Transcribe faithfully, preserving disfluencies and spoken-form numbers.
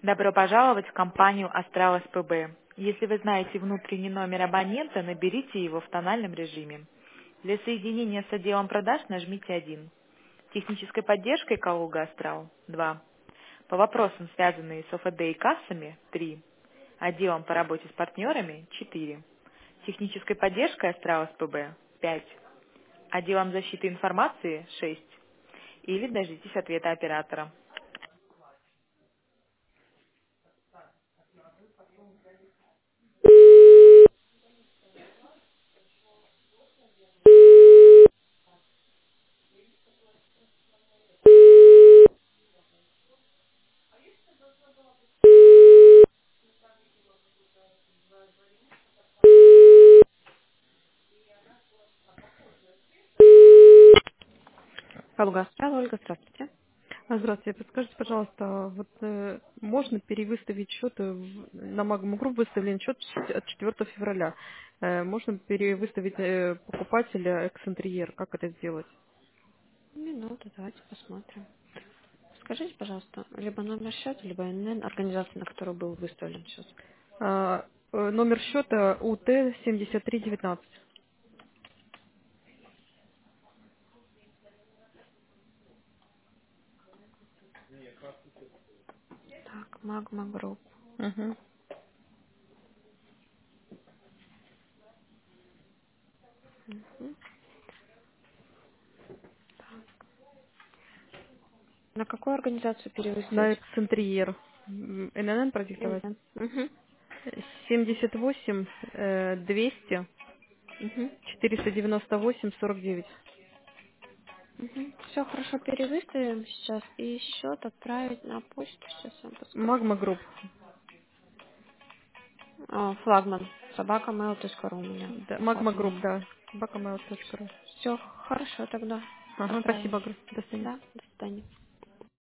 Добро пожаловать в компанию Астрал СПБ. Если вы знаете внутренний номер абонента, наберите его в тональном режиме. Для соединения с отделом продаж нажмите один. Технической поддержкой Калуга Астрал два. По вопросам, связанным с ОФД и кассами три. Отделом по работе с партнерами четыре. Технической поддержкой Астрал СПБ пять. Отделом защиты информации шесть. Или дождитесь ответа оператора. Калуга Астрал, Ольга, здравствуйте. А, Здравствуйте. Подскажите, пожалуйста, вот э, можно перевыставить счет э, в- на Magma Group выставлен счет с- от четвёртого февраля. Э, можно перевыставить э, покупателя эксцентрьер. Как это сделать? Минуту, давайте посмотрим. Скажите, пожалуйста, либо номер счета, либо эн эн организации, на которую был выставлен счет. А, э, номер счета У Т семьдесят три девятнадцать. Так, Magma Group. Угу. Мгм. На какую организацию На перевыставить? эксцентрьер. М, Н Н продиктовать. эн эн. Угу. семьдесят восемь э, двести Угу. четыреста девяносто восемь сорок девять. Угу. Все хорошо, перевыставим сейчас. И счет отправить на почту. Сейчас я вам подскажу. Magma Group. А, флагман. собака мэйл точка ру у меня Да, Magma Group, оформлено. да. собака mail точка ру. Все хорошо тогда. Ага, Отправим. спасибо. До свидания. Да, до свидания.